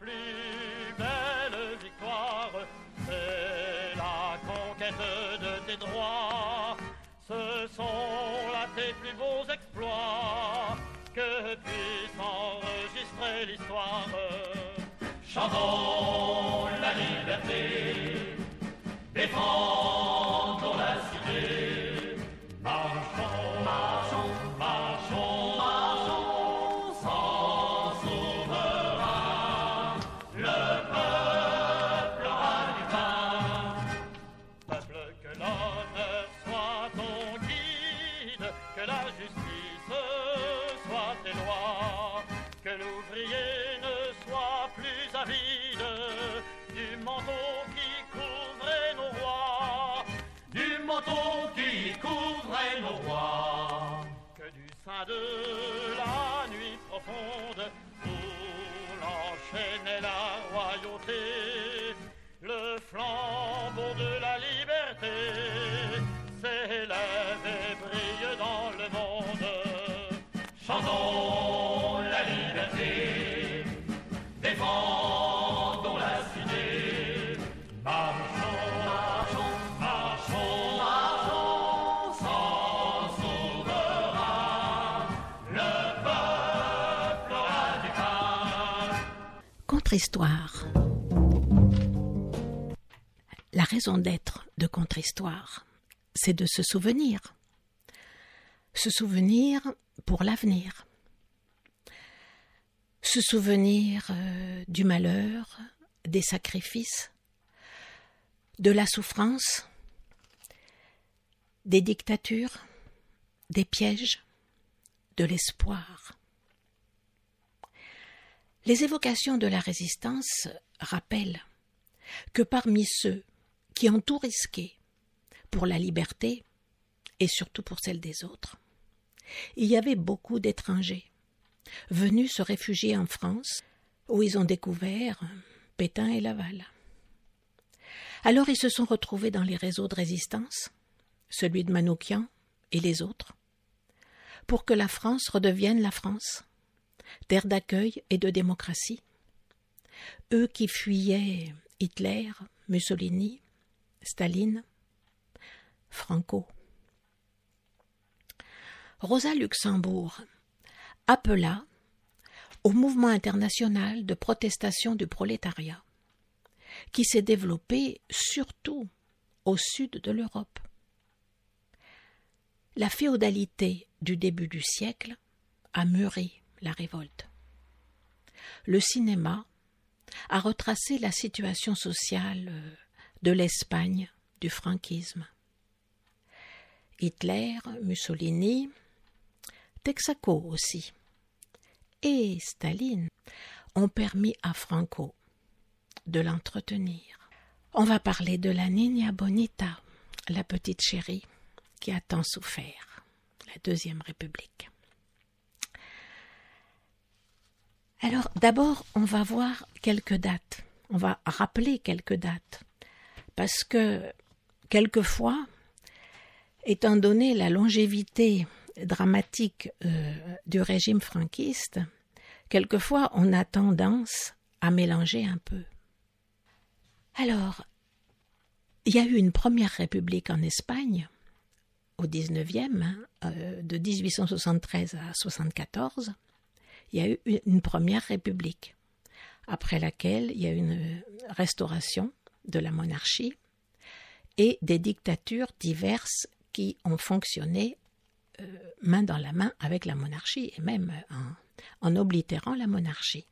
plus belle victoire, c'est la conquête de tes droits. Ce sont là tes plus beaux exploits, que puisse enregistrer l'histoire. Chantons la liberté, défendons la cité. Marchons, marchons, marchons, marchons, sans souverain, le peuple aura du pain. Peuple, que l'honneur soit ton guide, que la justice soit tes lois, que l'ouvrier ne soit plus avide du manteau qui couvrait nos rois, du manteau qui couvrait nos rois. Que du sein de la nuit profonde où l'enchaînait la royauté, le flambeau de la liberté s'élève et brille dans le monde. Chantons la liberté, défendons la cité. Marchons, marchons, marchons, marchons, sans souverain, le peuple aura du pain. Contre-histoire. La raison d'être de contre-histoire, c'est de se souvenir. Se souvenir pour l'avenir. Se souvenir du malheur, des sacrifices, de la souffrance, des dictatures, des pièges, de l'espoir. Les évocations de la résistance rappellent que parmi ceux qui ont tout risqué pour la liberté et surtout pour celle des autres, il y avait beaucoup d'étrangers venus se réfugier en France où ils ont découvert Pétain et Laval. Alors ils se sont retrouvés dans les réseaux de résistance, celui de Manouchian et les autres, pour que la France redevienne la France, terre d'accueil et de démocratie. Eux qui fuyaient Hitler, Mussolini, Staline, Franco. Rosa Luxembourg appela au mouvement international de protestation du prolétariat, qui s'est développé surtout au sud de l'Europe. La féodalité du début du siècle a mûri la révolte. Le cinéma a retracé la situation sociale de l'Espagne du franquisme. Hitler, Mussolini, Texaco aussi, et Staline ont permis à Franco de l'entretenir. On va parler de la Niña Bonita, la petite chérie qui a tant souffert, la Deuxième République. Alors d'abord, on va voir quelques dates, on va rappeler quelques dates, parce que quelquefois, étant donné la longévité dramatique du régime franquiste, quelquefois on a tendance à mélanger un peu. Alors, il y a eu une première république en Espagne, au 19e, de 1873 à 1974, il y a eu une première république, après laquelle il y a eu une restauration de la monarchie et des dictatures diverses qui ont fonctionné main dans la main avec la monarchie et même en oblitérant la monarchie.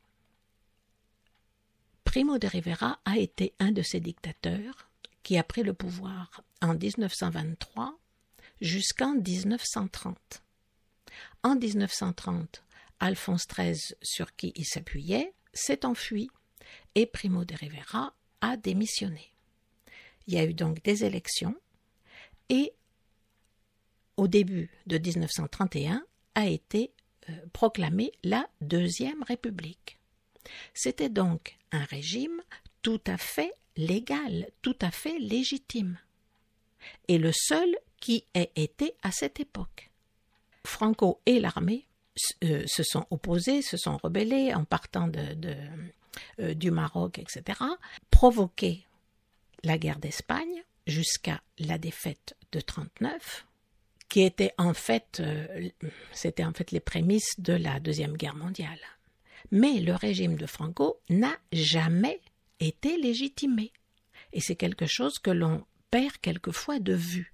Primo de Rivera a été un de ces dictateurs qui a pris le pouvoir en 1923 jusqu'en 1930. En 1930, Alphonse XIII, sur qui il s'appuyait, s'est enfui et Primo de Rivera a démissionné. Il y a eu donc des élections et au début de 1931 a été proclamée la Deuxième République. C'était donc un régime tout à fait légal, tout à fait légitime, et le seul qui ait été à cette époque. Franco et l'armée se sont opposés, se sont rebellés en partant du Maroc, etc., provoqué la guerre d'Espagne jusqu'à la défaite de 1939, qui était c'était en fait les prémices de la Deuxième Guerre mondiale. Mais le régime de Franco n'a jamais été légitimé. Et c'est quelque chose que l'on perd quelquefois de vue.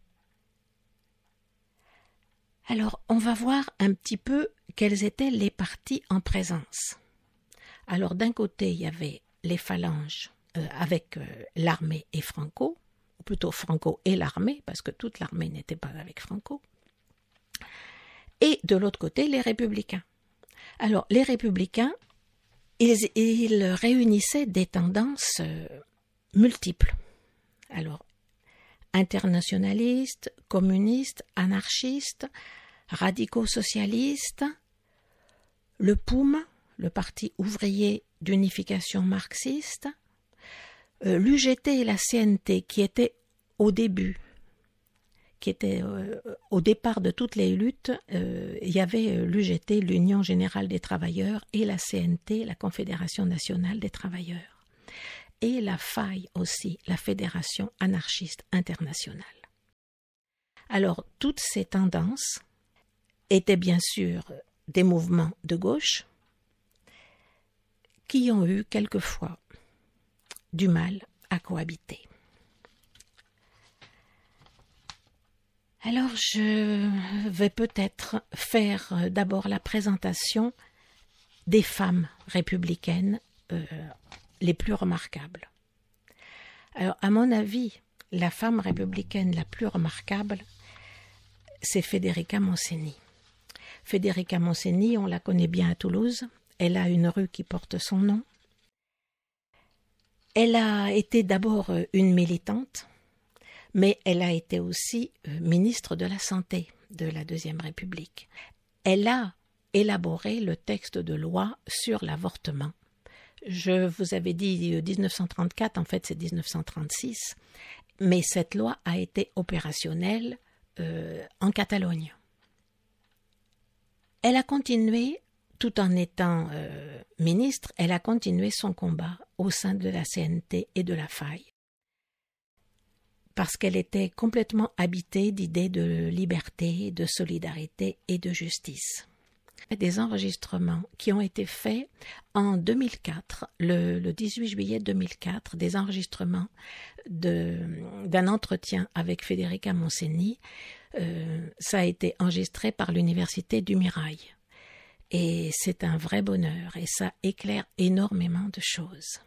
Alors, on va voir un petit peu quels étaient les partis en présence. Alors, d'un côté, il y avait les phalanges avec l'armée et Franco, ou plutôt Franco et l'armée, parce que toute l'armée n'était pas avec Franco. Et de l'autre côté, les républicains. Alors, les républicains, ils réunissaient des tendances multiples. Alors, internationalistes, communistes, anarchistes, radicaux socialistes, le POUM, le Parti ouvrier d'unification marxiste, l'UGT et la CNT qui étaient au début, qui étaient au départ de toutes les luttes, il y avait l'UGT, l'Union générale des travailleurs, et la CNT, la Confédération nationale des travailleurs, et la FAI aussi, la Fédération anarchiste internationale. Alors, toutes ces tendances étaient bien sûr des mouvements de gauche qui ont eu quelquefois du mal à cohabiter. Alors, je vais peut-être faire d'abord la présentation des femmes républicaines les plus remarquables. Alors, à mon avis, la femme républicaine la plus remarquable, c'est Federica Montseny. Federica Montseny, on la connaît bien à Toulouse. Elle a une rue qui porte son nom. Elle a été d'abord une militante, mais elle a été aussi ministre de la Santé de la Deuxième République. Elle a élaboré le texte de loi sur l'avortement. Je vous avais dit 1934, en fait c'est 1936, mais cette loi a été opérationnelle en Catalogne. Elle a continué, tout en étant ministre, elle a continué son combat au sein de la CNT et de la FAI, parce qu'elle était complètement habitée d'idées de liberté, de solidarité et de justice. Des enregistrements qui ont été faits en 2004, le 18 juillet 2004, des enregistrements d'un entretien avec Federica Montseny. Ça a été enregistré par l'Université du Mirail. Et c'est un vrai bonheur et ça éclaire énormément de choses.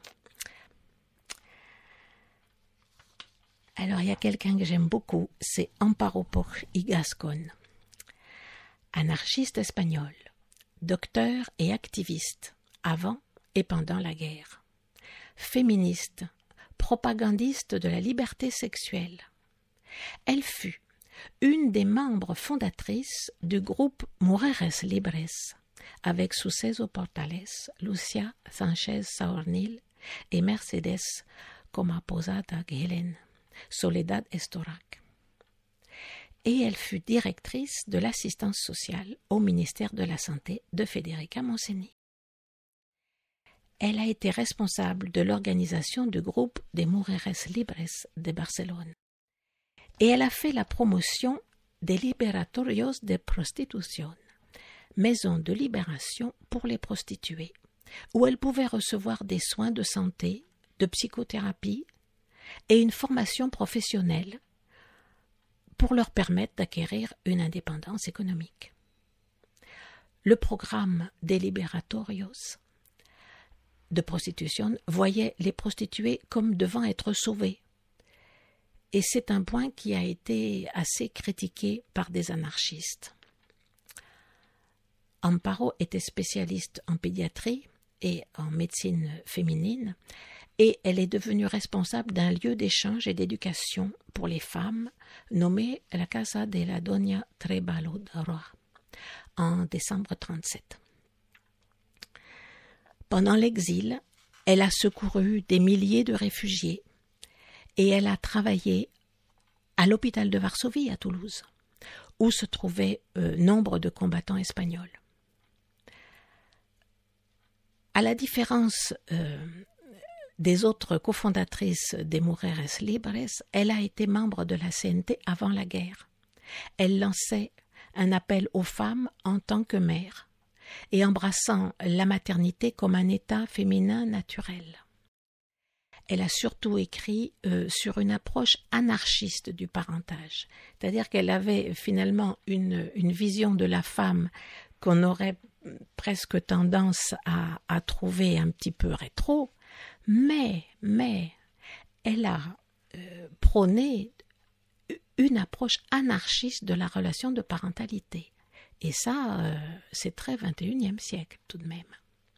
Alors, il y a quelqu'un que j'aime beaucoup, c'est Amparo Poch y Gascón. Anarchiste espagnol, docteur et activiste avant et pendant la guerre. Féministe, propagandiste de la liberté sexuelle. Elle fut une des membres fondatrices du groupe Mujeres Libres, avec Suceso Portales, Lucia Sánchez Saornil et Mercedes Comaposada Guelen, Soledad Estorac. Et elle fut directrice de l'assistance sociale au ministère de la Santé de Federica Montseny. Elle a été responsable de l'organisation du groupe des Mujeres Libres de Barcelone. Et elle a fait la promotion des Liberatorios de Prostitución, maisons de libération pour les prostituées, où elles pouvaient recevoir des soins de santé, de psychothérapie et une formation professionnelle pour leur permettre d'acquérir une indépendance économique. Le programme des Liberatorios de prostitution voyait les prostituées comme devant être sauvées. Et c'est un point qui a été assez critiqué par des anarchistes. Amparo était spécialiste en pédiatrie et en médecine féminine, et elle est devenue responsable d'un lieu d'échange et d'éducation pour les femmes nommé la Casa de la Doña Treballodora en décembre 1937. Pendant l'exil, elle a secouru des milliers de réfugiés et elle a travaillé à l'hôpital de Varsovie à Toulouse, où se trouvaient nombre de combattants espagnols. À la différence des autres cofondatrices des Mujeres Libres, elle a été membre de la CNT avant la guerre. Elle lançait un appel aux femmes en tant que mères et embrassant la maternité comme un état féminin naturel. Elle a surtout écrit sur une approche anarchiste du parentage, c'est-à-dire qu'elle avait finalement une vision de la femme qu'on aurait presque tendance à trouver un petit peu rétro, mais elle a prôné une approche anarchiste de la relation de parentalité. Et ça, c'est très 21e siècle tout de même.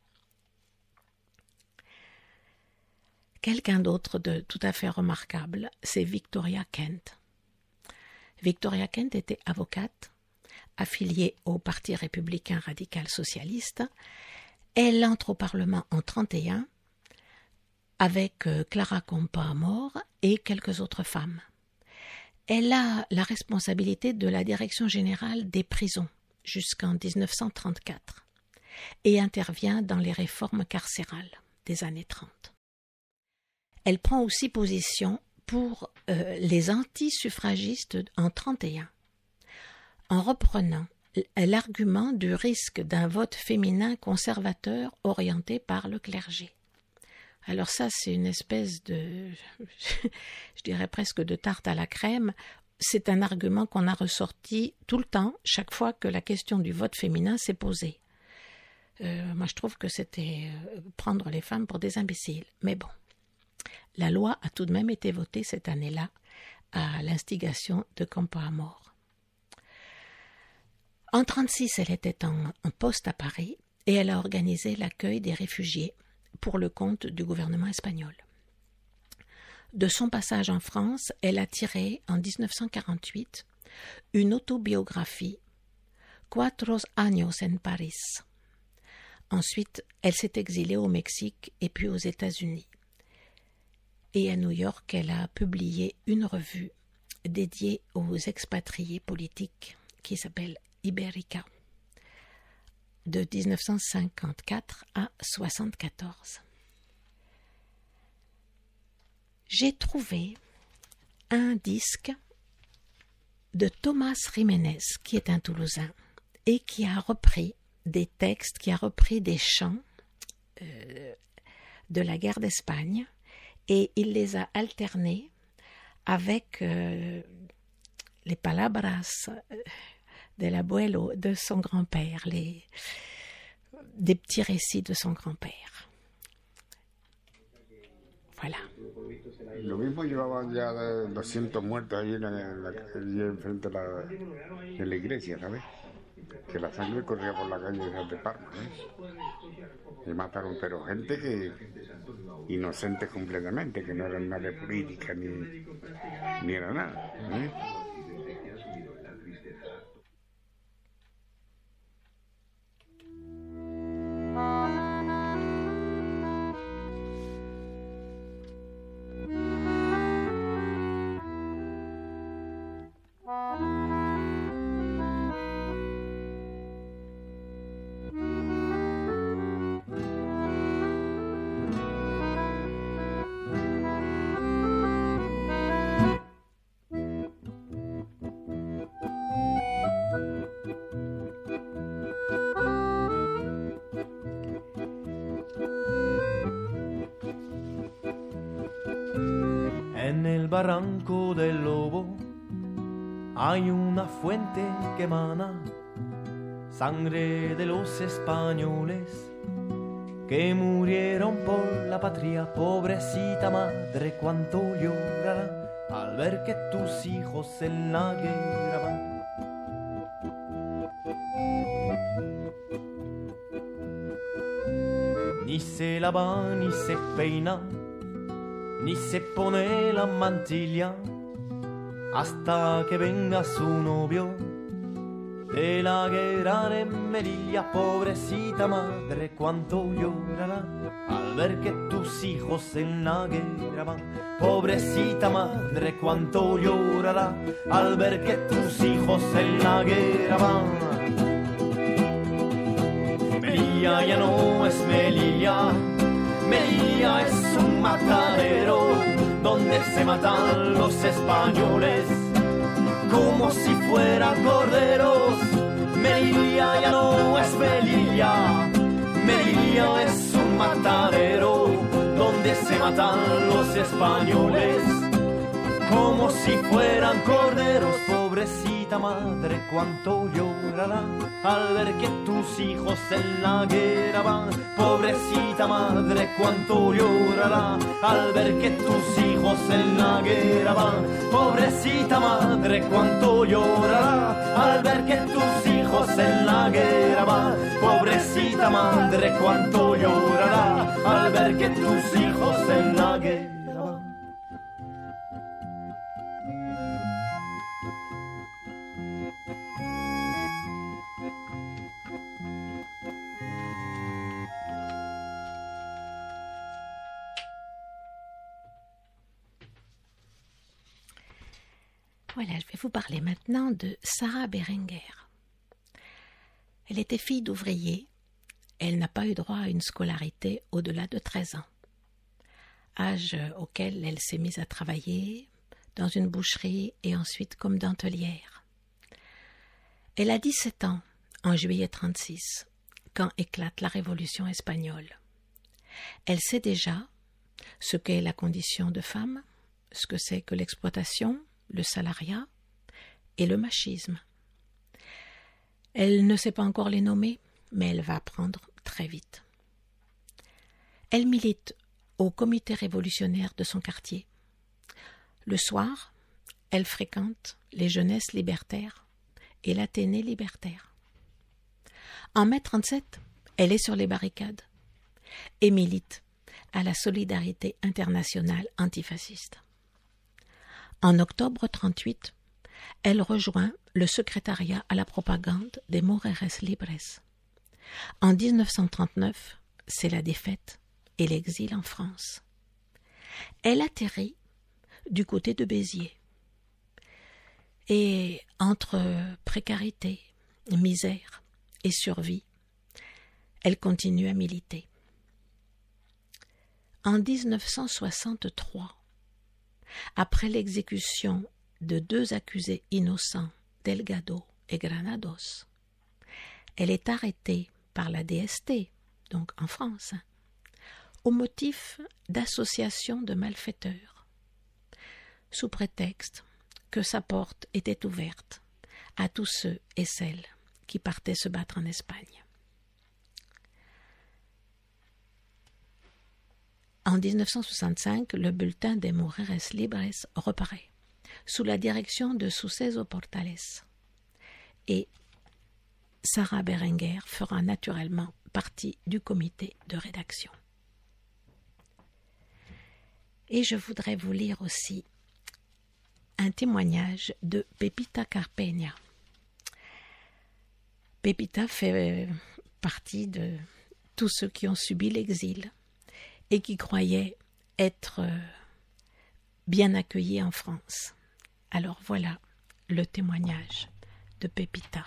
Quelqu'un d'autre de tout à fait remarquable, c'est Victoria Kent. Victoria Kent était avocate, affiliée au Parti républicain radical socialiste. Elle entre au Parlement en 1931 avec Clara Campoamor et quelques autres femmes. Elle a la responsabilité de la direction générale des prisons jusqu'en 1934 et intervient dans les réformes carcérales des années 30. Elle prend aussi position pour les anti-suffragistes en 1931 en reprenant l'argument du risque d'un vote féminin conservateur orienté par le clergé. Alors ça, c'est une espèce de, je dirais presque de tarte à la crème. C'est un argument qu'on a ressorti tout le temps, chaque fois que la question du vote féminin s'est posée. Moi, je trouve que c'était prendre les femmes pour des imbéciles. Mais bon, la loi a tout de même été votée cette année-là à l'instigation de Campoamor. En 1936, elle était en poste à Paris et elle a organisé l'accueil des réfugiés pour le compte du gouvernement espagnol. De son passage en France, elle a tiré en 1948 une autobiographie, Cuatro años en París. Ensuite, elle s'est exilée au Mexique et puis aux États-Unis. Et à New York, elle a publié une revue dédiée aux expatriés politiques qui s'appelle Ibérica, de 1954 à 1974. J'ai trouvé un disque de Thomas Jiménez, qui est un Toulousain, et qui a repris des textes, qui a repris des chants de la guerre d'Espagne, et il les a alternés avec les palabras del abuelo, de son grand-père, des petits récits de son grand-père. Voilà. Lo mismo llevaban ya 200 muertos ahí allí enfrente de la iglesia, ¿sabes? Que la sangre corría por la calle de Parma, ¿eh? Y mataron, pero gente que inocentes completamente, que no eran nada de política ni era nada, ¿eh? En el barranco del Lobo hay una fuente que emana sangre de los españoles que murieron por la patria. Pobrecita madre, cuánto llorará al ver que tus hijos en la guerra van. Ni se lava ni se peina, ni se pone la mantilla hasta que venga su novio de la guerra de Melilla. Pobrecita madre, cuánto llorará al ver que tus hijos en la guerra van. Pobrecita madre, cuánto llorará al ver que tus hijos en la guerra van. Melilla, Melilla ya no es Melilla, Melilla es un matadero donde se matan los españoles como si fueran corderos. Melilla ya no es Melilla, Melilla es un matadero donde se matan los españoles como si fueran corderos. Pobrecita madre, cuánto llorará al ver que tus hijos en la guerra van. Pobrecita madre, cuánto llorará al ver que tus hijos en la guerra van. Pobrecita madre, cuánto llorará al ver que tus hijos en la guerra van. Pobrecita madre, cuánto llorará al ver que tus hijos en la guerra van. Voilà, je vais vous parler maintenant de Sarah Berenguer. Elle était fille d'ouvrier. Elle n'a pas eu droit à une scolarité au-delà de 13 ans, âge auquel elle s'est mise à travailler dans une boucherie et ensuite comme dentelière. Elle a 17 ans en juillet 1936, quand éclate la Révolution espagnole. Elle sait déjà ce qu'est la condition de femme, ce que c'est que l'exploitation, le salariat et le machisme. Elle ne sait pas encore les nommer, mais elle va apprendre très vite. Elle milite au comité révolutionnaire de son quartier. Le soir, elle fréquente les jeunesses libertaires et l'Athénée libertaire. En mai 1937, elle est sur les barricades et milite à la solidarité internationale antifasciste. En octobre 1938, elle rejoint le secrétariat à la propagande des Mujeres Libres. En 1939, c'est la défaite et l'exil en France. Elle atterrit du côté de Béziers. Et entre précarité, misère et survie, elle continue à militer. En 1963, après l'exécution de 2 accusés innocents, Delgado et Granados, elle est arrêtée par la DST, donc en France, au motif d'association de malfaiteurs, sous prétexte que sa porte était ouverte à tous ceux et celles qui partaient se battre en Espagne. En 1965, le bulletin des Mujeres Libres reparaît, sous la direction de Suceso Portales. Et Sarah Berenguer fera naturellement partie du comité de rédaction. Et je voudrais vous lire aussi un témoignage de Pepita Carpeña. Pepita fait partie de tous ceux qui ont subi l'exil et qui croyaient être bien accueillis en France. Alors voilà le témoignage de Pepita.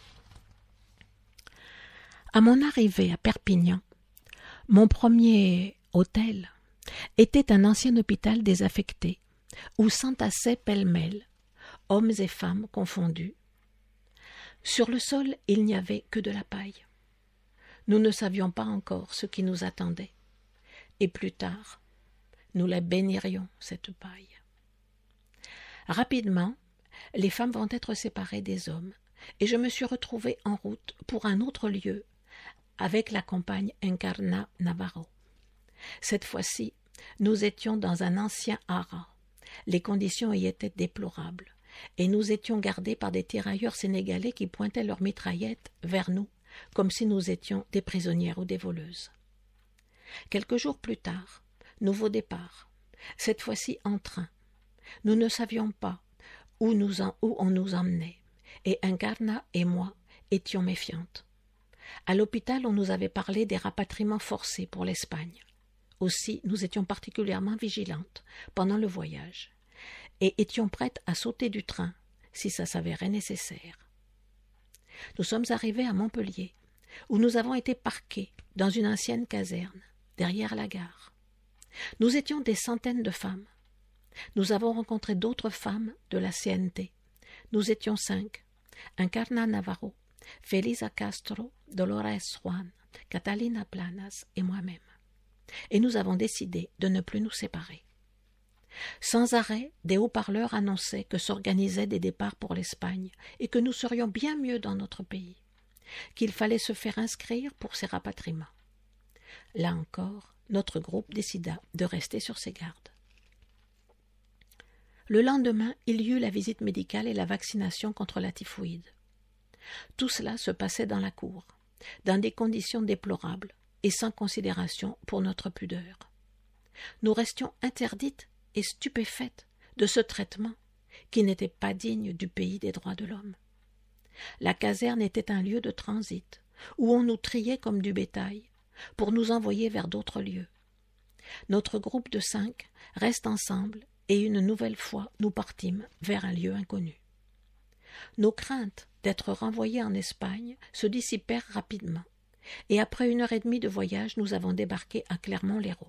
À mon arrivée à Perpignan, mon premier hôtel était un ancien hôpital désaffecté où s'entassaient pêle-mêle, hommes et femmes confondus. Sur le sol, il n'y avait que de la paille. Nous ne savions pas encore ce qui nous attendait. Et plus tard, nous la bénirions, cette paille. Rapidement, les femmes vont être séparées des hommes, et je me suis retrouvée en route pour un autre lieu, avec la compagne Encarna Navarro. Cette fois-ci, nous étions dans un ancien haras. Les conditions y étaient déplorables, et nous étions gardés par des tirailleurs sénégalais qui pointaient leurs mitraillettes vers nous, comme si nous étions des prisonnières ou des voleuses. Quelques jours plus tard, nouveau départ, cette fois-ci en train. Nous ne savions pas où on nous emmenait, et Encarna et moi étions méfiantes. À l'hôpital, on nous avait parlé des rapatriements forcés pour l'Espagne. Aussi, nous étions particulièrement vigilantes pendant le voyage, et étions prêtes à sauter du train si ça s'avérait nécessaire. Nous sommes arrivés à Montpellier, où nous avons été parqués dans une ancienne caserne, derrière la gare. Nous étions des centaines de femmes. Nous avons rencontré d'autres femmes de la CNT. Nous étions 5. Encarna Navarro, Felisa Castro, Dolores Juan, Catalina Planas et moi-même. Et nous avons décidé de ne plus nous séparer. Sans arrêt, des haut-parleurs annonçaient que s'organisaient des départs pour l'Espagne et que nous serions bien mieux dans notre pays, qu'il fallait se faire inscrire pour ces rapatriements. Là encore, notre groupe décida de rester sur ses gardes. Le lendemain, il y eut la visite médicale et la vaccination contre la typhoïde. Tout cela se passait dans la cour, dans des conditions déplorables et sans considération pour notre pudeur. Nous restions interdites et stupéfaites de ce traitement qui n'était pas digne du pays des droits de l'homme. La caserne était un lieu de transit où on nous triait comme du bétail pour nous envoyer vers d'autres lieux. Notre groupe de 5 reste ensemble et une nouvelle fois nous partîmes vers un lieu inconnu. Nos craintes d'être renvoyés en Espagne se dissipèrent rapidement et après 1h30 de voyage, nous avons débarqué à Clermont-Lérault.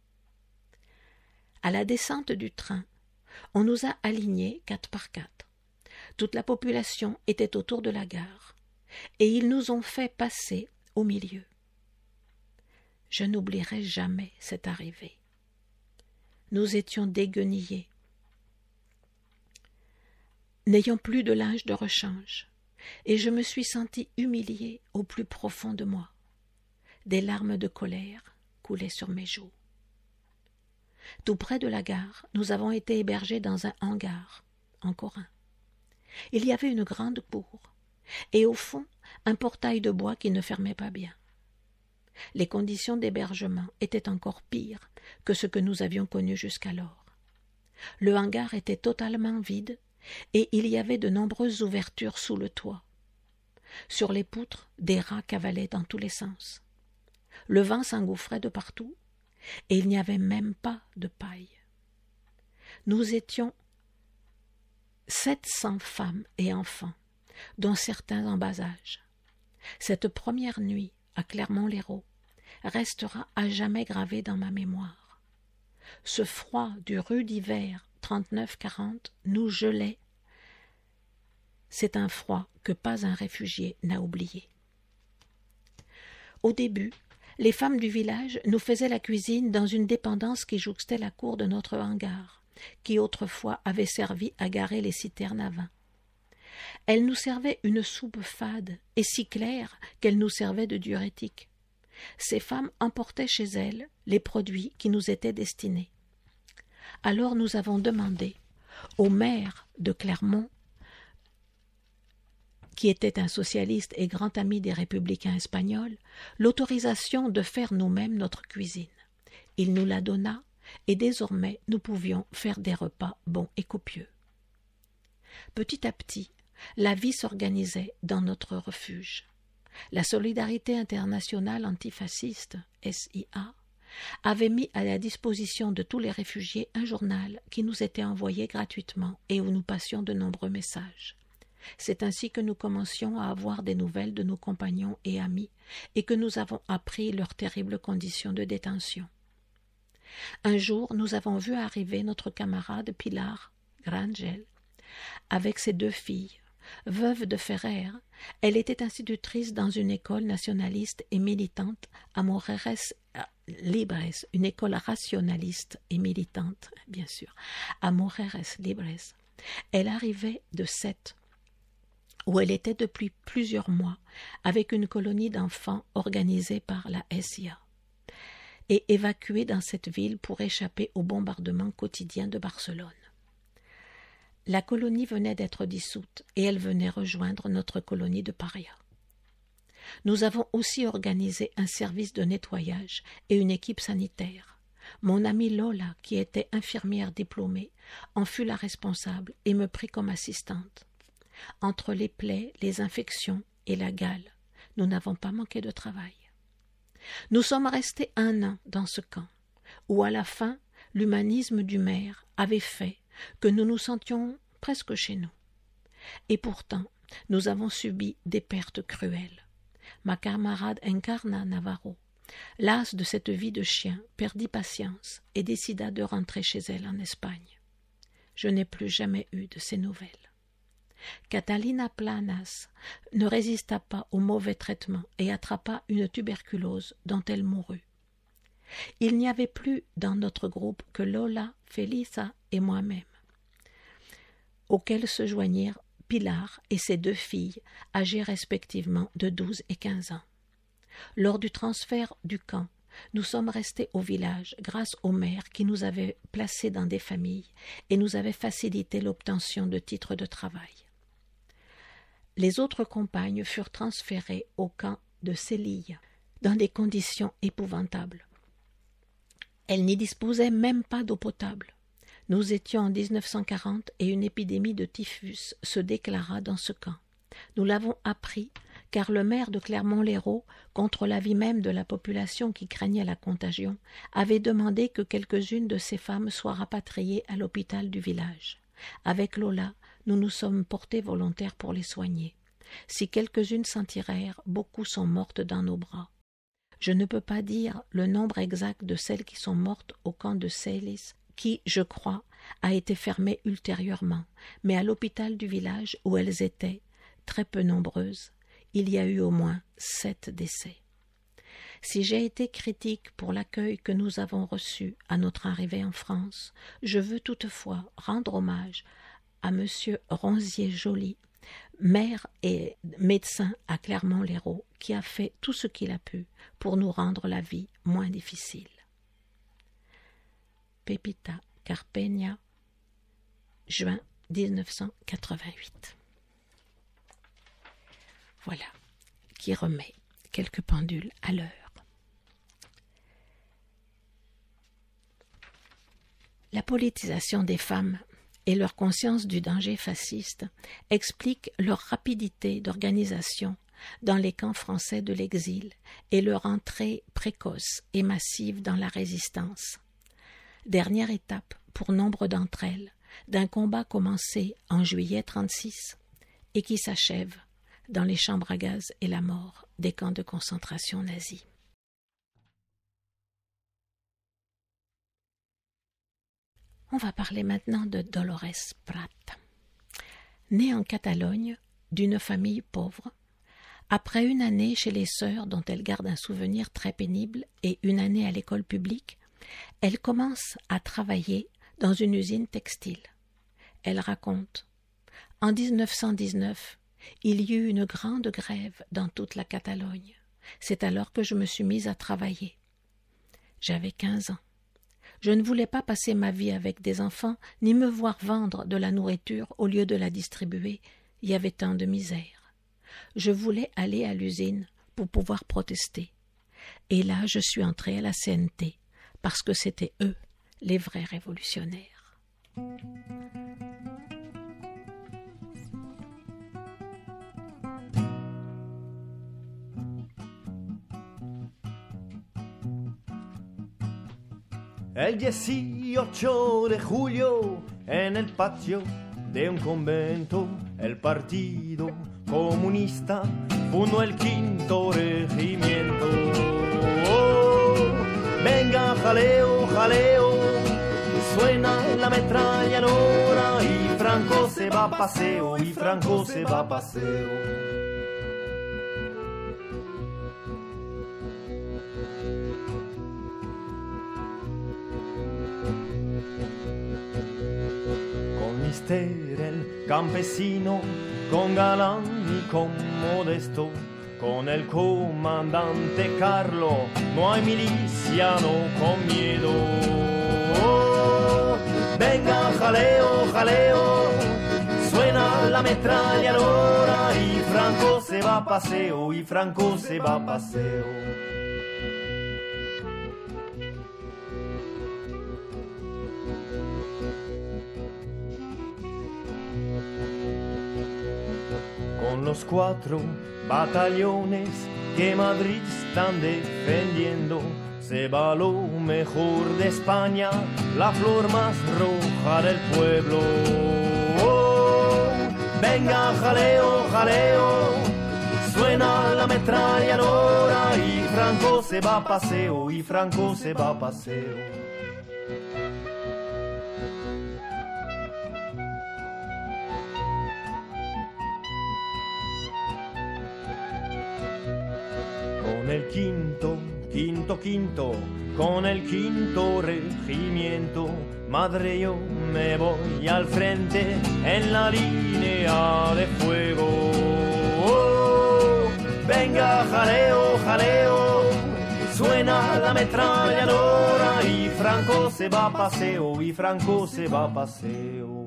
À la descente du train, on nous a alignés 4 par 4. Toute la population était autour de la gare et ils nous ont fait passer au milieu. Je n'oublierai jamais cette arrivée. Nous étions déguenillés, n'ayant plus de linge de rechange, et je me suis sentie humiliée au plus profond de moi. Des larmes de colère coulaient sur mes joues. Tout près de la gare, nous avons été hébergés dans un hangar, en Corin. Il y avait une grande cour, et au fond, un portail de bois qui ne fermait pas bien. Les conditions d'hébergement étaient encore pires que ce que nous avions connu jusqu'alors. Le hangar était totalement vide et il y avait de nombreuses ouvertures sous le toit. Sur les poutres, des rats cavalaient dans tous les sens. Le vent s'engouffrait de partout et il n'y avait même pas de paille. Nous étions 700 femmes et enfants, dont certains en bas âge. Cette première nuit à Clermont-Lérault restera à jamais gravée dans ma mémoire. Ce froid du rude hiver 39-40 nous gelait. C'est un froid que pas un réfugié n'a oublié. Au début, les femmes du village nous faisaient la cuisine dans une dépendance qui jouxtait la cour de notre hangar, qui autrefois avait servi à garer les citernes à vin. Elles nous servaient une soupe fade et si claire qu'elle nous servait de diurétique. Ces femmes emportaient chez elles les produits qui nous étaient destinés. Alors nous avons demandé au maire de Clermont, qui était un socialiste et grand ami des républicains espagnols, l'autorisation de faire nous-mêmes notre cuisine. Il nous la donna et désormais nous pouvions faire des repas bons et copieux. Petit à petit, la vie s'organisait dans notre refuge. La Solidarité internationale antifasciste, SIA, avait mis à la disposition de tous les réfugiés un journal qui nous était envoyé gratuitement et où nous passions de nombreux messages. C'est ainsi que nous commencions à avoir des nouvelles de nos compagnons et amis et que nous avons appris leurs terribles conditions de détention. Un jour, nous avons vu arriver notre camarade Pilar Grangel avec ses 2 filles. Veuve de Ferrer, elle était institutrice dans une école nationaliste et militante à Moreres Libres, une école rationaliste et militante, bien sûr, à Moreres Libres. Elle arrivait de Sète, où elle était depuis plusieurs mois, avec une colonie d'enfants organisée par la SIA, et évacuée dans cette ville pour échapper au bombardement quotidien de Barcelone. La colonie venait d'être dissoute et elle venait rejoindre notre colonie de Paria. Nous avons aussi organisé un service de nettoyage et une équipe sanitaire. Mon amie Lola, qui était infirmière diplômée, en fut la responsable et me prit comme assistante. Entre les plaies, les infections et la gale, nous n'avons pas manqué de travail. Nous sommes restés 1 an dans ce camp, où à la fin, l'humanisme du maire avait fait que nous nous sentions presque chez nous. Et pourtant, nous avons subi des pertes cruelles. ma camarade Encarna Navarro, lasse de cette vie de chien, perdit patience et décida de rentrer chez elle en Espagne. Je n'ai plus jamais eu de ses nouvelles. Catalina Planas ne résista pas au mauvais traitement et attrapa une tuberculose dont elle mourut. Il n'y avait plus dans notre groupe que Lola, Felisa et moi-même, auxquels se joignirent Pilar et ses 2 filles, âgées respectivement de 12 et 15 ans. Lors du transfert du camp, nous sommes restés au village grâce au maire qui nous avait placés dans des familles et nous avait facilité l'obtention de titres de travail. Les autres compagnes furent transférées au camp de Célille dans des conditions épouvantables. Elles n'y disposaient même pas d'eau potable. Nous étions en 1940 et une épidémie de typhus se déclara dans ce camp. Nous l'avons appris car le maire de Clermont-Lérault, contre l'avis même de la population qui craignait la contagion, avait demandé que quelques-unes de ces femmes soient rapatriées à l'hôpital du village. Avec Lola, nous nous sommes portés volontaires pour les soigner. Si quelques-unes s'en tirèrent, beaucoup sont mortes dans nos bras. Je ne peux pas dire le nombre exact de celles qui sont mortes au camp de Célis, qui, je crois, a été fermé ultérieurement, mais à l'hôpital du village où elles étaient, très peu nombreuses, il y a eu au moins 7 décès. Si j'ai été critique pour l'accueil que nous avons reçu à notre arrivée en France, je veux toutefois rendre hommage à M. Ronzier-Joly, maire et médecin à Clermont-Lérault, qui a fait tout ce qu'il a pu pour nous rendre la vie moins difficile. Pepita Carpeña, juin 1988. Voilà, qui remet quelques pendules à l'heure. La politisation des femmes et leur conscience du danger fasciste expliquent leur rapidité d'organisation dans les camps français de l'exil et leur entrée précoce et massive dans la résistance. Dernière étape, pour nombre d'entre elles, d'un combat commencé en juillet 1936 et qui s'achève dans les chambres à gaz et la mort des camps de concentration nazis. On va parler maintenant de Dolores Prat. Née en Catalogne, d'une famille pauvre, après une année chez les sœurs dont elle garde un souvenir très pénible et une année à l'école publique, elle commence à travailler dans une usine textile. Elle raconte « En 1919, il y eut une grande grève dans toute la Catalogne. C'est alors que je me suis mise à travailler. J'avais 15 ans. Je ne voulais pas passer ma vie avec des enfants, ni me voir vendre de la nourriture au lieu de la distribuer. Il y avait tant de misère. Je voulais aller à l'usine pour pouvoir protester. Et là, je suis entrée à la CNT, parce que c'était eux, les vrais révolutionnaires. » El 18 de julio, en el patio de un convento, el Partido Comunista fundó el 5º regimiento. Oh, venga, jaleo, jaleo, suena la ametralladora y Franco se va a paseo, y Franco se va a paseo. El campesino, con Galán y con Modesto, con el comandante Carlo, no hay miliciano con miedo. Oh, venga, jaleo, jaleo, suena la ametralladora y Franco se va a paseo, y Franco se va a paseo. Con los 4 batallones que Madrid están defendiendo, se va lo mejor de España, la flor más roja del pueblo. Oh, venga, jaleo, jaleo, suena la ametralladora y Franco se va a paseo, y Franco se va a paseo. Con el quinto, con el quinto regimiento, madre, yo me voy al frente en la línea de fuego. Oh, venga, jaleo, jaleo, suena la ametralladora y Franco se va a paseo, y Franco se va a paseo.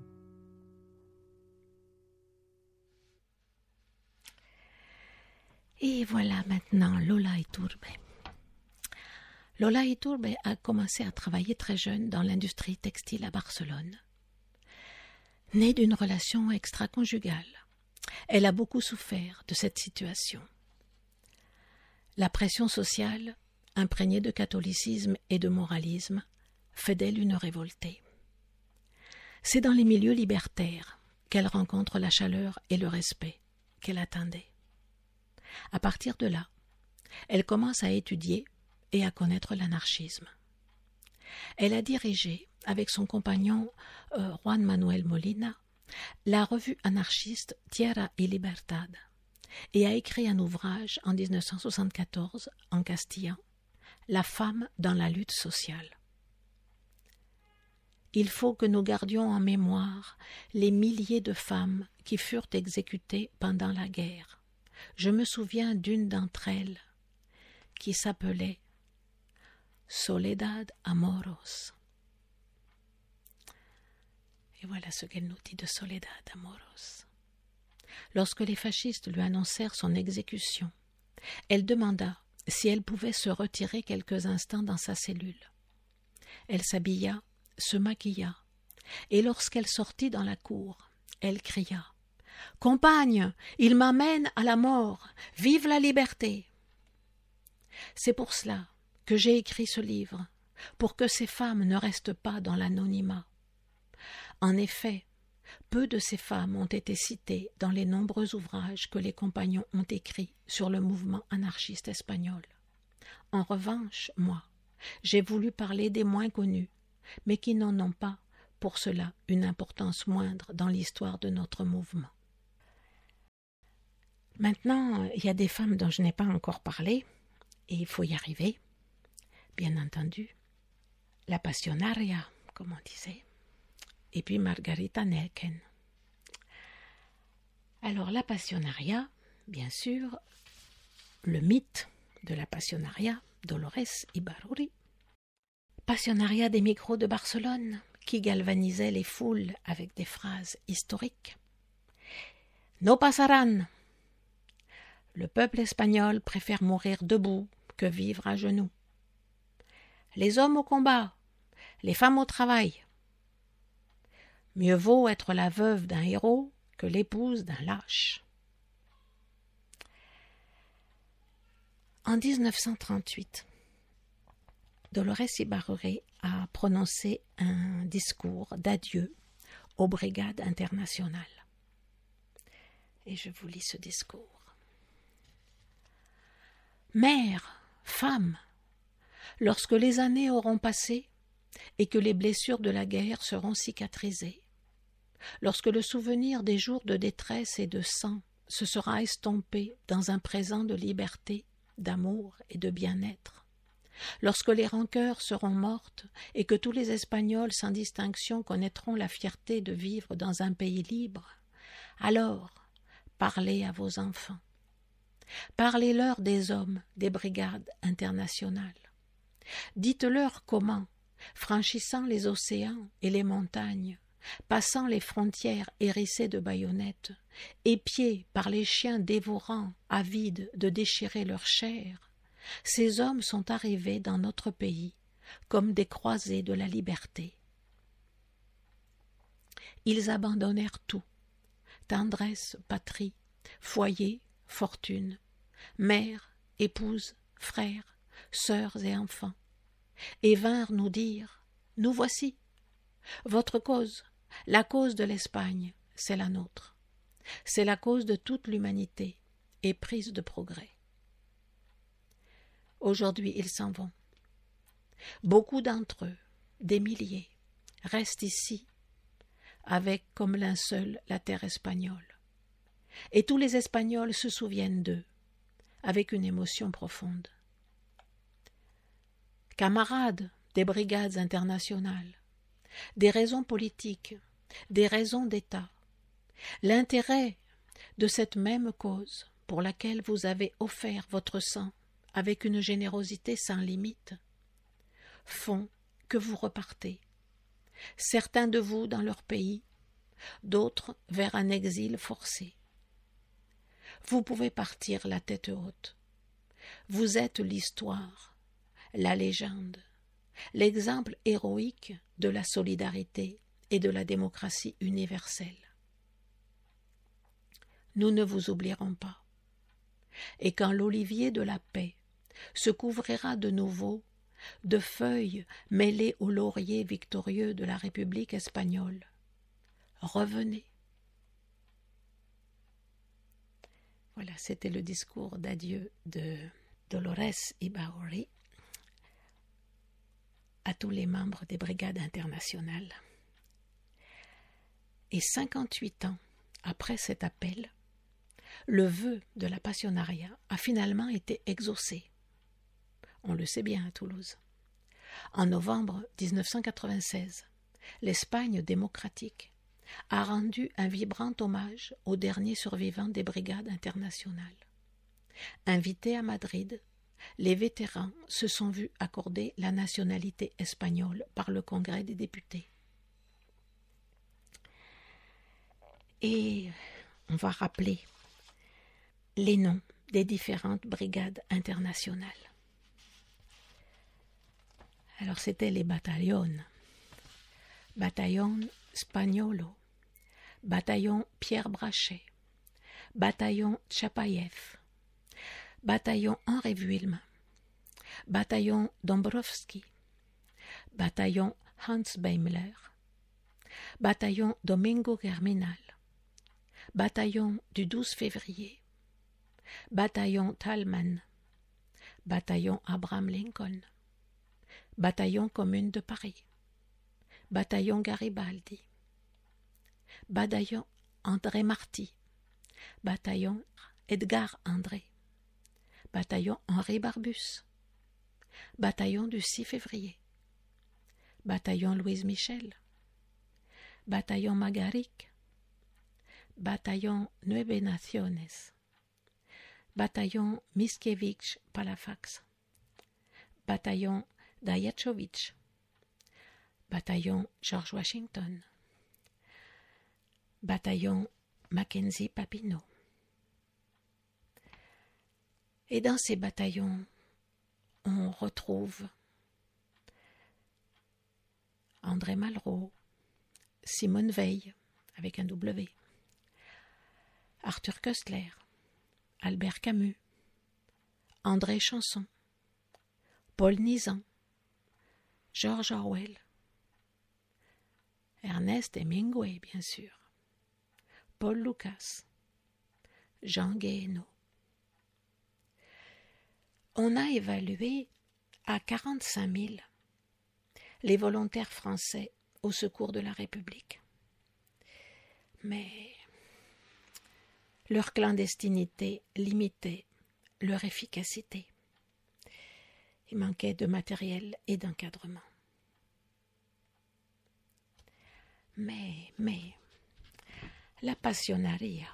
Et voilà maintenant Lola Iturbe. Lola Iturbe a commencé à travailler très jeune dans l'industrie textile à Barcelone. Née d'une relation extra-conjugale, elle a beaucoup souffert de cette situation. La pression sociale, imprégnée de catholicisme et de moralisme, fait d'elle une révoltée. C'est dans les milieux libertaires qu'elle rencontre la chaleur et le respect qu'elle attendait. À partir de là, elle commence à étudier et à connaître l'anarchisme. Elle a dirigé, avec son compagnon Juan Manuel Molina, la revue anarchiste Tierra y Libertad et a écrit un ouvrage en 1974 en castillan, La femme dans la lutte sociale. Il faut que nous gardions en mémoire les milliers de femmes qui furent exécutées pendant la guerre. Je me souviens d'une d'entre elles qui s'appelait Soledad Amoros. Et voilà ce qu'elle nous dit de Soledad Amoros. Lorsque les fascistes lui annoncèrent son exécution, elle demanda si elle pouvait se retirer quelques instants dans sa cellule. Elle s'habilla, se maquilla, et lorsqu'elle sortit dans la cour, elle cria « Compagne, il m'amène à la mort, vive la liberté !» C'est pour cela que j'ai écrit ce livre, pour que ces femmes ne restent pas dans l'anonymat. En effet, peu de ces femmes ont été citées dans les nombreux ouvrages que les compagnons ont écrits sur le mouvement anarchiste espagnol. En revanche, moi, j'ai voulu parler des moins connus, mais qui n'en ont pas, pour cela, une importance moindre dans l'histoire de notre mouvement. Maintenant, il y a des femmes dont je n'ai pas encore parlé, et il faut y arriver, bien entendu. La Pasionaria, comme on disait, et puis Margarita Nelken. Alors, la Pasionaria, bien sûr, le mythe de la Pasionaria, Dolores Ibarruri. Pasionaria des micros de Barcelone, qui galvanisait les foules avec des phrases historiques. No pasarán. Le peuple espagnol préfère mourir debout que vivre à genoux. Les hommes au combat, les femmes au travail. Mieux vaut être la veuve d'un héros que l'épouse d'un lâche. En 1938, Dolores Ibarruri a prononcé un discours d'adieu aux brigades internationales. Et je vous lis ce discours. Mères, femmes, lorsque les années auront passé et que les blessures de la guerre seront cicatrisées, lorsque le souvenir des jours de détresse et de sang se sera estompé dans un présent de liberté, d'amour et de bien-être, lorsque les rancœurs seront mortes et que tous les Espagnols sans distinction connaîtront la fierté de vivre dans un pays libre, alors parlez à vos enfants. Parlez-leur des hommes des brigades internationales. Dites-leur comment, franchissant les océans et les montagnes, passant les frontières hérissées de baïonnettes, épiés par les chiens dévorants, avides de déchirer leur chair, ces hommes sont arrivés dans notre pays comme des croisés de la liberté. Ils abandonnèrent tout, tendresse, patrie, foyer, fortune, mère, épouse, frères, sœurs et enfants, et vinrent nous dire « Nous voici, votre cause, la cause de l'Espagne, c'est la nôtre, c'est la cause de toute l'humanité, éprise de progrès. Aujourd'hui, ils s'en vont. Beaucoup d'entre eux, des milliers, restent ici, avec comme linceul la terre espagnole. Et tous les Espagnols se souviennent d'eux, avec une émotion profonde. Camarades des brigades internationales, des raisons politiques, des raisons d'État, l'intérêt de cette même cause pour laquelle vous avez offert votre sang avec une générosité sans limite, font que vous repartez, certains de vous dans leur pays, d'autres vers un exil forcé. Vous pouvez partir la tête haute. Vous êtes l'histoire, la légende, l'exemple héroïque de la solidarité et de la démocratie universelle. Nous ne vous oublierons pas. Et quand l'olivier de la paix se couvrira de nouveau de feuilles mêlées aux lauriers victorieux de la République espagnole, revenez. Voilà, c'était le discours d'adieu de Dolores Ibaurri à tous les membres des brigades internationales. Et 58 ans après cet appel, le vœu de la passionnariat a finalement été exaucé. On le sait bien à Toulouse. En novembre 1996, l'Espagne démocratique a rendu un vibrant hommage aux derniers survivants des brigades internationales. Invités à Madrid, les vétérans se sont vus accorder la nationalité espagnole par le Congrès des députés. Et on va rappeler les noms des différentes brigades internationales. Alors c'était les bataillons. Bataillon Spagnolo, bataillon Pierre Brachet, bataillon Chapayev, bataillon Henri Vuillemin, bataillon Dombrowski, bataillon Hans Beimler, bataillon Domingo Germinal, bataillon du 12 février, bataillon Thalmann, bataillon Abraham Lincoln, bataillon Commune de Paris, bataillon Garibaldi, bataillon André Marty, bataillon Edgar André, bataillon Henri Barbus, bataillon du 6 février, bataillon Louise Michel, bataillon Magaric, bataillon Nueve Naciones, bataillon Mickiewicz Palafax, bataillon Dayachovich, bataillon George Washington, bataillon Mackenzie Papineau. Et dans ces bataillons, on retrouve André Malraux, Simone Veil, avec un W, Arthur Koestler, Albert Camus, André Chanson, Paul Nizan, George Orwell, Ernest Hemingway, bien sûr, Paul Lucas, Jean Guéhenno. On a évalué à 45 000 les volontaires français au secours de la République. Mais leur clandestinité limitait leur efficacité. Il manquait de matériel et d'encadrement. Mais la Pasionaria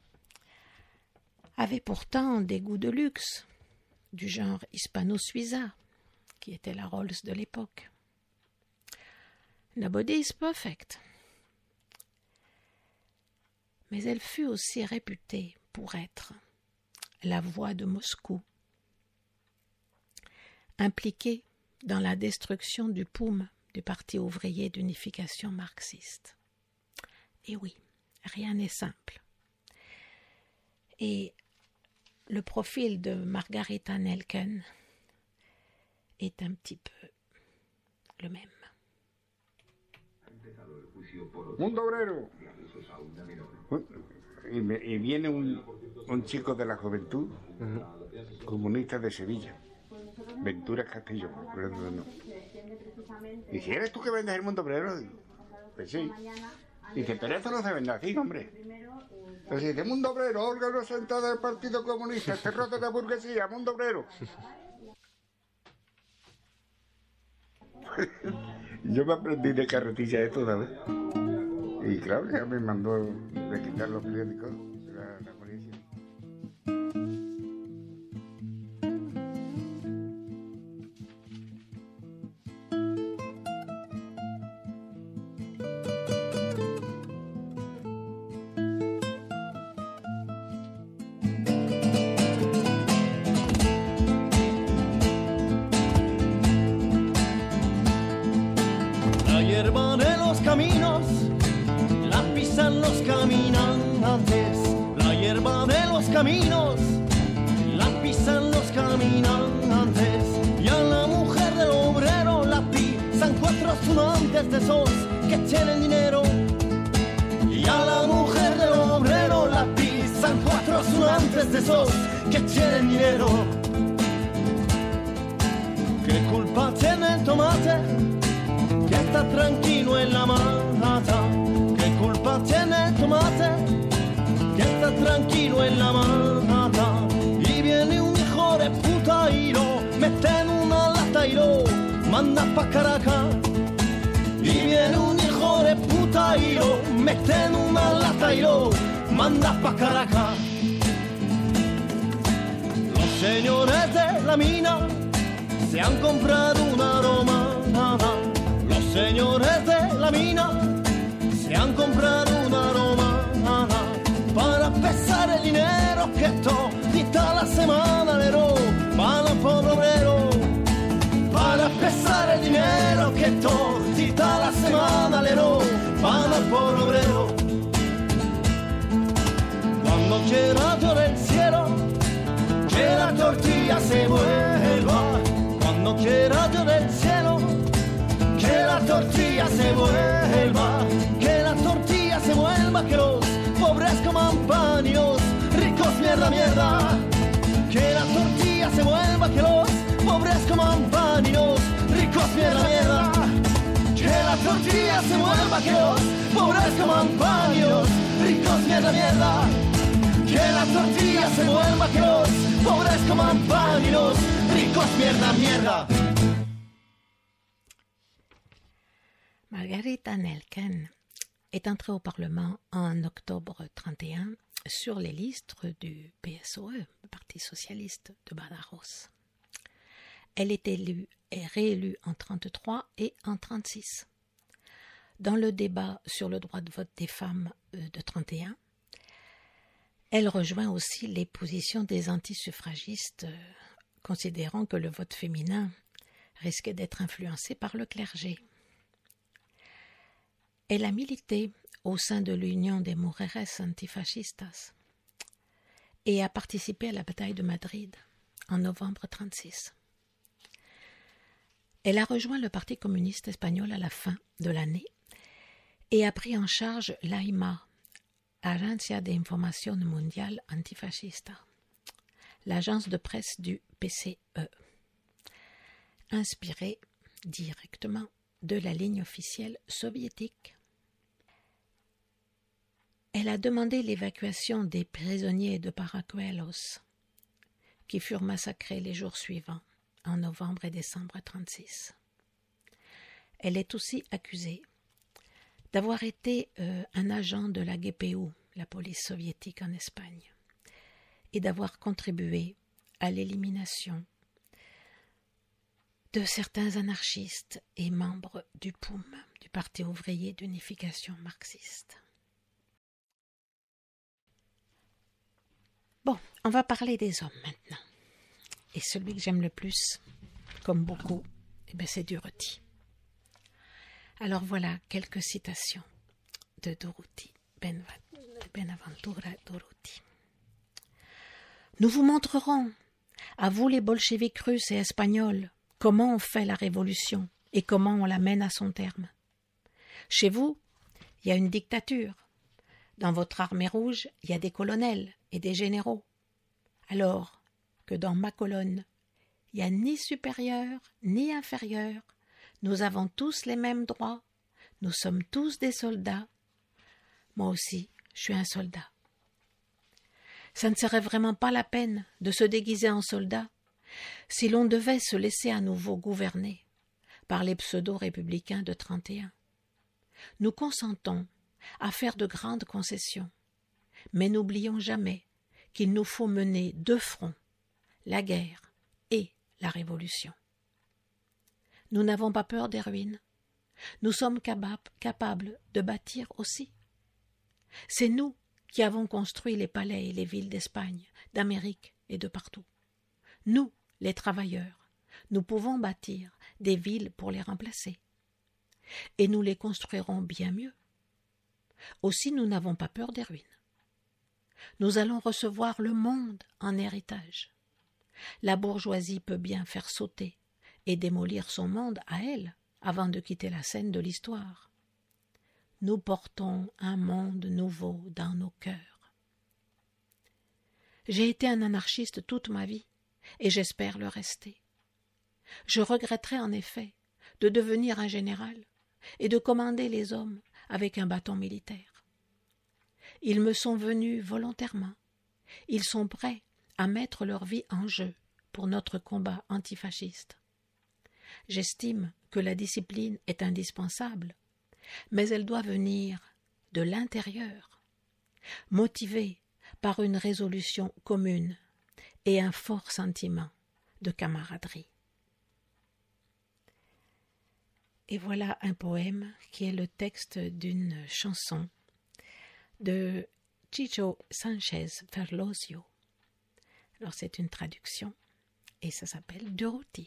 avait pourtant des goûts de luxe, du genre Hispano-Suiza, qui était la Rolls de l'époque. Nobody is perfect. Mais elle fut aussi réputée pour être la voix de Moscou, impliquée dans la destruction du POUM, du Parti ouvrier d'unification marxiste. Et oui, rien n'est simple. Et le profil de Margarita Nelken est un petit peu le même. Mundo obrero. Y viene un chico de la juventud comunista de Sevilla, Ventura Castillo, me acuerdo del nombre. Dice, ¿eres tú que vendes el Mundo Obrero? Digo, pues sí. Dice, pero esto no se vende así, hombre. Entonces dice, Mundo Obrero, órgano central del Partido Comunista, terrote de la burguesía, Mundo Obrero. Yo me aprendí de carretilla esto, ¿sabes? Y claro, ya me mandó de quitar los periódicos la policía. La hierba de los caminos la pisan los caminantes. La hierba de los caminos la pisan los caminantes. Y a la mujer del obrero la pisan 4 estudiantes de esos que tienen dinero. Y a la mujer del obrero la pisan 4 estudiantes de esos que tienen dinero. ¿Qué culpa tiene el tomate que está tranquilo en la mata? ¿Qué culpa tiene el tomate que está tranquilo en la mata? Y viene un hijo de puta y lo mete en una lata y lo manda pa' Caracas. Y viene un hijo de puta y lo mete en una lata y lo manda pa' Caracas. Los señores de la mina se han comprado una romana. Los señores de la mina se han comprado una romana para pesar el dinero que todita la semana le roban al pobre obrero. Para pesar el dinero que todita la semana le roban al pobre obrero. Cuando quiera yo del cielo que la tortilla se vuelva. Cuando quiera yo del cielo que la tortilla se vuelva. Que la tortilla se vuelva, que los pobres coman pan y los ricos mierda, mierda. Que la tortilla se vuelva, que los pobres coman pan y los ricos mierda, mierda. Que la tortilla se vuelva, que los pobres coman pan y los ricos mierda, mierda. Que la tortilla se vuelva, que los pobres coman pan y los ricos mierda, mierda. Margarita Nelken est entrée au Parlement en octobre 31 sur les listes du PSOE, le Parti socialiste de Badajoz. Elle est élue et réélue en 33 et en 36. Dans le débat sur le droit de vote des femmes de 31, elle rejoint aussi les positions des antisuffragistes, considérant que le vote féminin risquait d'être influencé par le clergé. Elle a milité au sein de l'Union des Mujeres Antifascistas et a participé à la bataille de Madrid en novembre 36. Elle a rejoint le Parti communiste espagnol à la fin de l'année et a pris en charge l'AIMA, Agencia de Información Mundial Antifascista, l'agence de presse du PCE, inspirée directement de la ligne officielle soviétique. Elle a demandé l'évacuation des prisonniers de Paracuelos qui furent massacrés les jours suivants, en novembre et décembre 1936. Elle est aussi accusée d'avoir été un agent de la GPU, la police soviétique en Espagne, et d'avoir contribué à l'élimination de certains anarchistes et membres du POUM, du Parti ouvrier d'unification marxiste. Bon, on va parler des hommes maintenant. Et celui que j'aime le plus, comme beaucoup, c'est Durruti. Alors voilà quelques citations de Durruti, Benaventura Durruti. Nous vous montrerons, à vous les bolcheviks russes et espagnols, comment on fait la révolution et comment on la mène à son terme. Chez vous, il y a une dictature. dans votre armée rouge, il y a des colonels et des généraux, alors que dans ma colonne, il n'y a ni supérieur ni inférieur, nous avons tous les mêmes droits, nous sommes tous des soldats. Moi aussi, je suis un soldat. Ça ne serait vraiment pas la peine de se déguiser en soldat si l'on devait se laisser à nouveau gouverner par les pseudo-républicains de 31. Nous consentons à faire de grandes concessions, mais n'oublions jamais qu'il nous faut mener deux fronts, la guerre et la révolution. Nous n'avons pas peur des ruines. Nous sommes capables de bâtir aussi. C'est nous qui avons construit les palais et les villes d'Espagne, d'Amérique et de partout. Nous, les travailleurs, nous pouvons bâtir des villes pour les remplacer. Et nous les construirons bien mieux. Aussi, nous n'avons pas peur des ruines. Nous allons recevoir le monde en héritage. La bourgeoisie peut bien faire sauter et démolir son monde à elle avant de quitter la scène de l'histoire. Nous portons un monde nouveau dans nos cœurs. J'ai été un anarchiste toute ma vie, et j'espère le rester. Je regretterais en effet de devenir un général et de commander les hommes avec un bâton militaire. Ils me sont venus volontairement. Ils sont prêts à mettre leur vie en jeu pour notre combat antifasciste. J'estime que la discipline est indispensable, mais elle doit venir de l'intérieur, motivée par une résolution commune et un fort sentiment de camaraderie. Et voilà un poème qui est le texte d'une chanson de Chicho Sánchez Ferlosio. Alors c'est une traduction et ça s'appelle Durruti.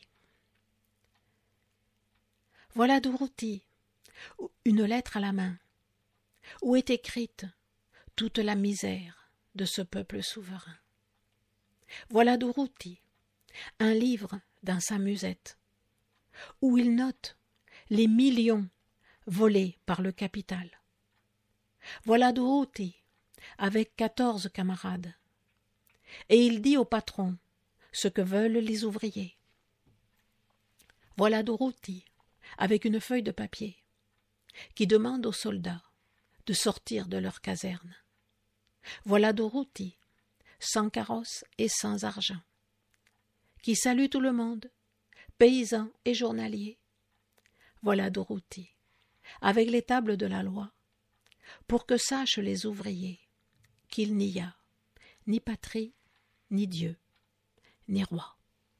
Voilà Durruti, une lettre à la main, où est écrite toute la misère de ce peuple souverain. Voilà Durruti, un livre dans sa musette, où il note les millions volés par le capital. Voilà Durruti, avec 14 camarades, et il dit au patron ce que veulent les ouvriers. Voilà Durruti, avec une feuille de papier, qui demande aux soldats de sortir de leur caserne. Voilà Durruti, sans carrosse et sans argent, qui salue tout le monde, paysans et journaliers. Voilà Durruti, avec les tables de la loi, pour que sachent les ouvriers qu'il n'y a ni patrie, ni Dieu, ni roi.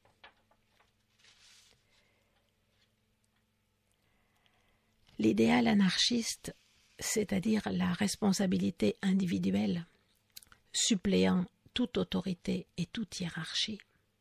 L'idéal anarchiste, c'est-à-dire la responsabilité individuelle, suppléant toute autorité et toute hiérarchie.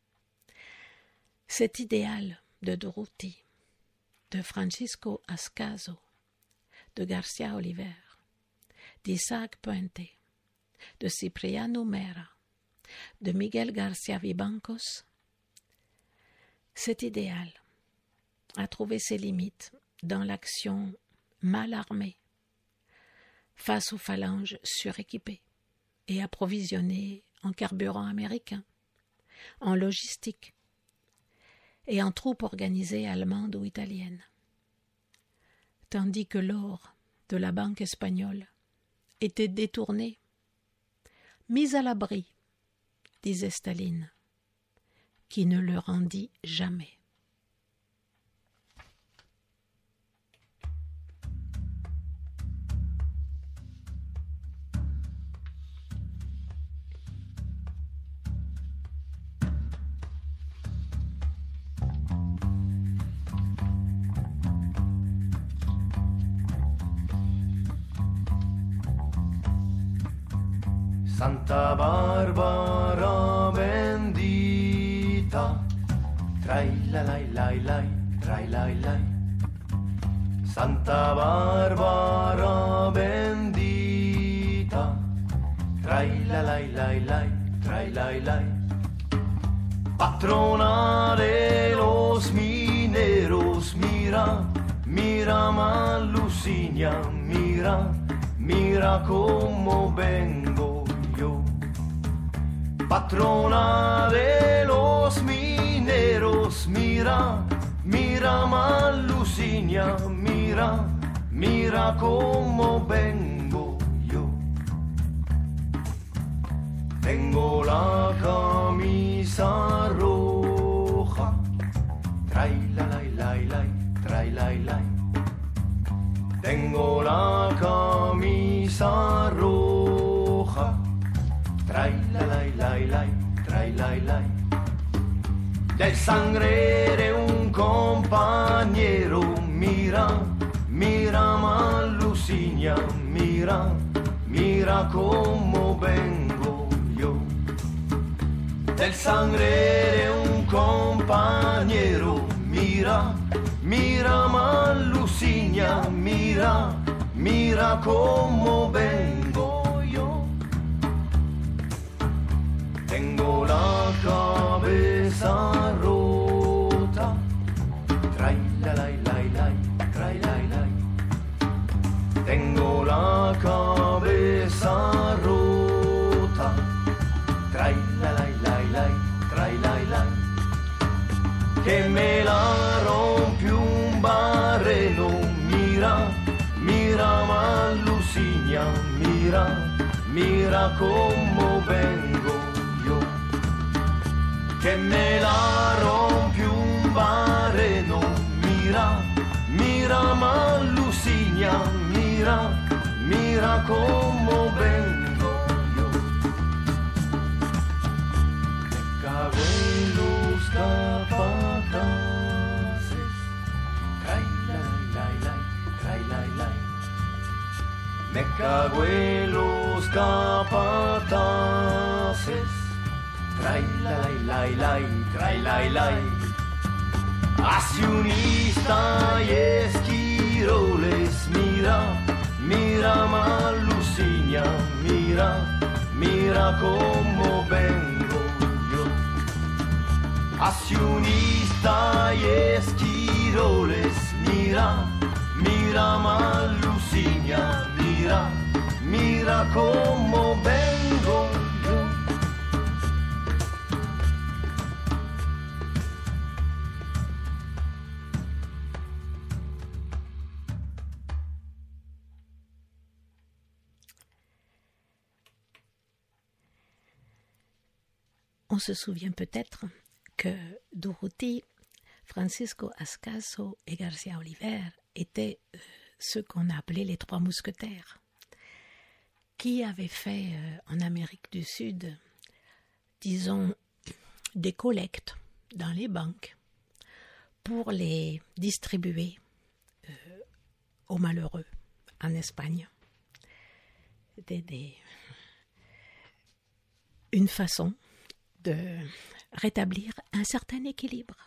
Cet idéal de Durruti, de Francisco Ascaso, de García Oliver, d'Isaac Puente, de Cipriano Mera, de Miguel García Vivancos, cet idéal a trouvé ses limites dans l'action mal armée, face aux phalanges suréquipées et approvisionnées en carburant américain, en logistique et en troupes organisées allemandes ou italiennes. Tandis que l'or de la banque espagnole était détourné, mis à l'abri, disait Staline, qui ne le rendit jamais. Santa Barbara bendita, trai-la-lai-lai-lai, trai-lai-lai. Santa Barbara bendita, trai-la-lai-lai-lai, trai-lai-lai. Patrona de los mineros, mira, mira Malusiña, mira, mira como vengo yo. Patrona de los mineros, mira, mira Malusiña, mira, mira como vengo yo. Tengo la camisa roja, trai la la, trai la. Tengo la camisa roja, trai la, trai la. Del sangre de un compañero, mira, mira Malusiña, mira, mira cómo vengo yo. Del sangre de un compañero, mira, mira Malusiña, mira, mira cómo vengo yo. Tengo la cabeza rota, trai la, trai la. Tengo la cabeza rota, trai la, trai la. Que me la rompió un barreno, mira, mira Malusiña, mira, mira cómo vengo yo. Que me la rompió un barreno, mira, mira Malusiña, mira, mira cómo vengo yo. Me cago en los capataces, trai la. Me cago en los capataces, trai la. Accionista y esquiroles, mira, mira Malusiña, mira, mira cómo vengo yo. Accionista y esquiroles, mira, mira Malusiña, mira, mira cómo vengo yo. On se souvient peut-être que Durruti, Francisco Ascaso et Garcia Oliver étaient ceux qu'on a appelés les trois mousquetaires, qui avaient fait en Amérique du Sud, disons, des collectes dans les banques pour les distribuer aux malheureux en Espagne. C'était une façon de rétablir un certain équilibre.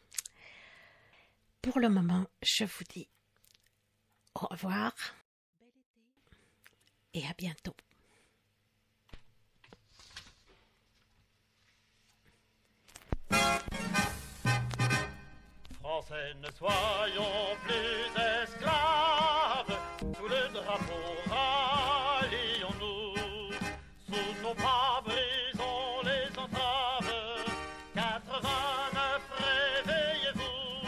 Pour le moment, je vous dis au revoir et à bientôt. Français, ne soyons plus esclaves, sous le drapeau rallions-nous, sous nos pas brisons les entraves, 89 réveillez-vous,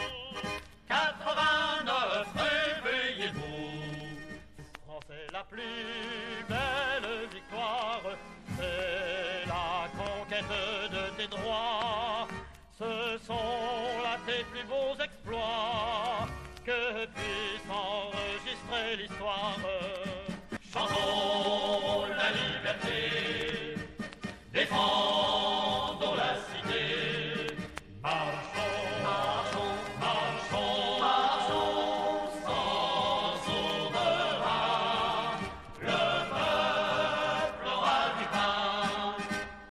89 réveillez-vous. Français, la plus belle victoire, c'est la conquête de tes droits. Ce sont là tes plus beaux exploits que puisse enregistrer l'histoire.